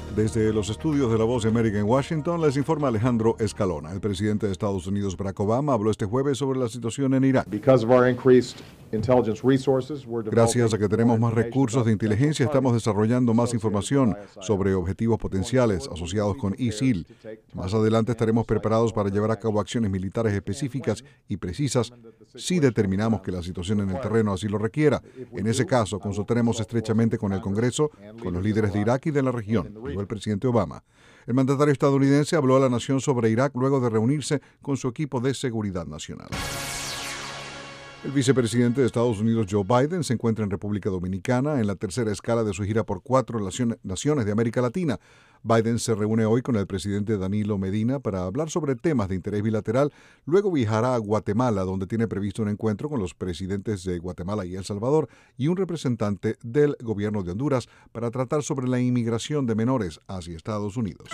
Desde los estudios de La Voz de América en Washington, les informa Alejandro Escalona. El presidente de Estados Unidos, Barack Obama, habló este jueves sobre la situación en Irak. Gracias a que tenemos más recursos de inteligencia, estamos desarrollando más información sobre objetivos potenciales asociados con ISIL. Más adelante estaremos preparados para llevar a cabo acciones militares específicas y precisas si determinamos que la situación en el terreno así lo requiera. En ese caso, consultaremos estrechamente con el Congreso, con los líderes de Irak y de la región, dijo el presidente Obama. El mandatario estadounidense habló a la nación sobre Irak luego de reunirse con su equipo de seguridad nacional. El vicepresidente de Estados Unidos, Joe Biden, se encuentra en República Dominicana en la tercera escala de su gira por 4 naciones de América Latina. Biden se reúne hoy con el presidente Danilo Medina para hablar sobre temas de interés bilateral. Luego viajará a Guatemala, donde tiene previsto un encuentro con los presidentes de Guatemala y El Salvador y un representante del gobierno de Honduras para tratar sobre la inmigración de menores hacia Estados Unidos.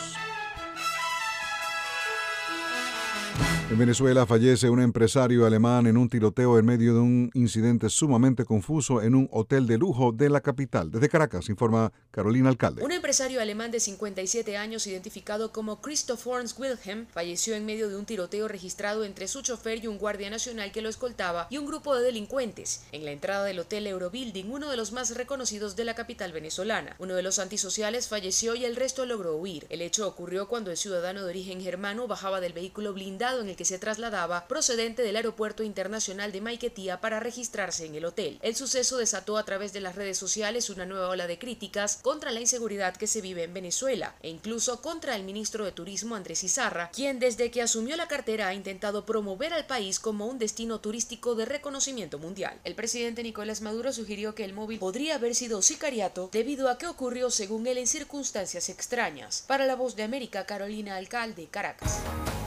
En Venezuela fallece un empresario alemán en un tiroteo en medio de un incidente sumamente confuso en un hotel de lujo de la capital. Desde Caracas, informa Carolina Alcalde. Un empresario alemán de 57 años, identificado como Christoph Horns Wilhelm, falleció en medio de un tiroteo registrado entre su chofer y un guardia nacional que lo escoltaba y un grupo de delincuentes en la entrada del Hotel Eurobuilding, uno de los más reconocidos de la capital venezolana. Uno de los antisociales falleció y el resto logró huir. El hecho ocurrió cuando el ciudadano de origen germano bajaba del vehículo blindado en el que se trasladaba procedente del Aeropuerto Internacional de Maiquetía para registrarse en el hotel. El suceso desató a través de las redes sociales una nueva ola de críticas contra la inseguridad que se vive en Venezuela e incluso contra el ministro de Turismo Andrés Izarra, quien desde que asumió la cartera ha intentado promover al país como un destino turístico de reconocimiento mundial. El presidente Nicolás Maduro sugirió que el móvil podría haber sido sicariato debido a que ocurrió según él en circunstancias extrañas. Para La Voz de América, Carolina Alcalde, Caracas.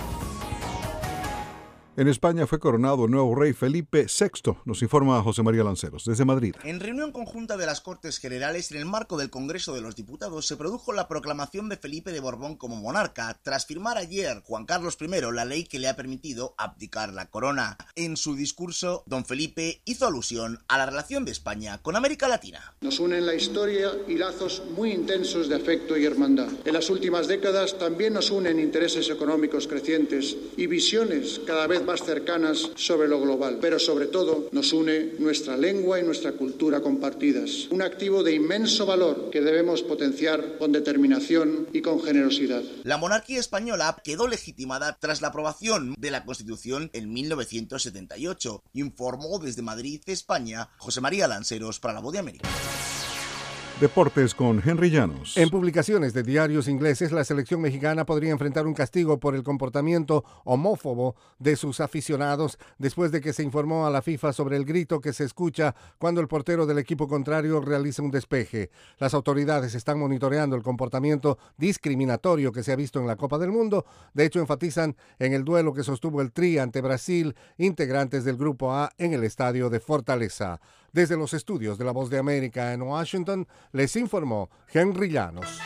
En España fue coronado el nuevo rey Felipe VI, nos informa José María Lanceros, desde Madrid. En reunión conjunta de las Cortes Generales, en el marco del Congreso de los Diputados, se produjo la proclamación de Felipe de Borbón como monarca, tras firmar ayer Juan Carlos I la ley que le ha permitido abdicar la corona. En su discurso, don Felipe hizo alusión a la relación de España con América Latina. Nos unen la historia y lazos muy intensos de afecto y hermandad. En las últimas décadas también nos unen intereses económicos crecientes y visiones cada vez más cercanas sobre lo global, pero sobre todo nos une nuestra lengua y nuestra cultura compartidas, un activo de inmenso valor que debemos potenciar con determinación y con generosidad. La monarquía española quedó legitimada tras la aprobación de la Constitución en 1978, informó desde Madrid, España, José María Lanceros para La Voz de América. Deportes con Henry Llanos. En publicaciones de diarios ingleses, la selección mexicana podría enfrentar un castigo por el comportamiento homófobo de sus aficionados después de que se informó a la FIFA sobre el grito que se escucha cuando el portero del equipo contrario realiza un despeje. Las autoridades están monitoreando el comportamiento discriminatorio que se ha visto en la Copa del Mundo. De hecho, enfatizan en el duelo que sostuvo el Tri ante Brasil, integrantes del Grupo A, en el estadio de Fortaleza. Desde los estudios de La Voz de América en Washington, les informó Henry Llanos.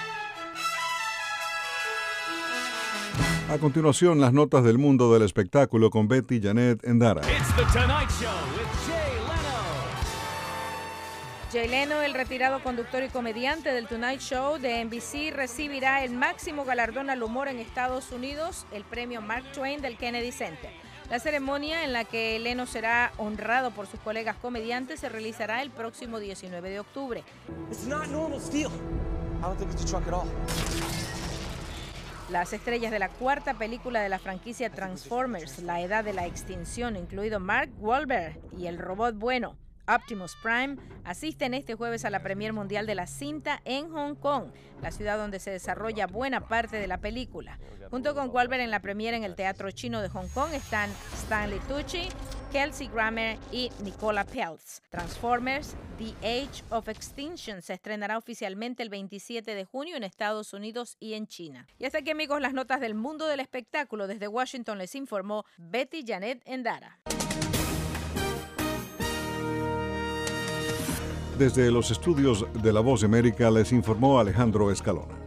A continuación, las notas del mundo del espectáculo con Betty Janet Endara. Jay Leno, el retirado conductor y comediante del Tonight Show de NBC, recibirá el máximo galardón al humor en Estados Unidos, el premio Mark Twain del Kennedy Center. La ceremonia en la que Leno será honrado por sus colegas comediantes se realizará el próximo 19 de octubre. Las estrellas de la cuarta película de la franquicia Transformers, La Edad de la Extinción, incluido Mark Wahlberg y el robot bueno Optimus Prime, asisten este jueves a la premier mundial de la cinta en Hong Kong, la ciudad donde se desarrolla buena parte de la película. Junto con Wahlberg en la premier en el Teatro Chino de Hong Kong están Stanley Tucci, Kelsey Grammer y Nicola Peltz. Transformers: The Age of Extinction se estrenará oficialmente el 27 de junio en Estados Unidos y en China. Y hasta aquí, amigos, las notas del mundo del espectáculo. Desde Washington les informó Betty Janet Endara. Desde los estudios de La Voz de América les informó Alejandro Escalona.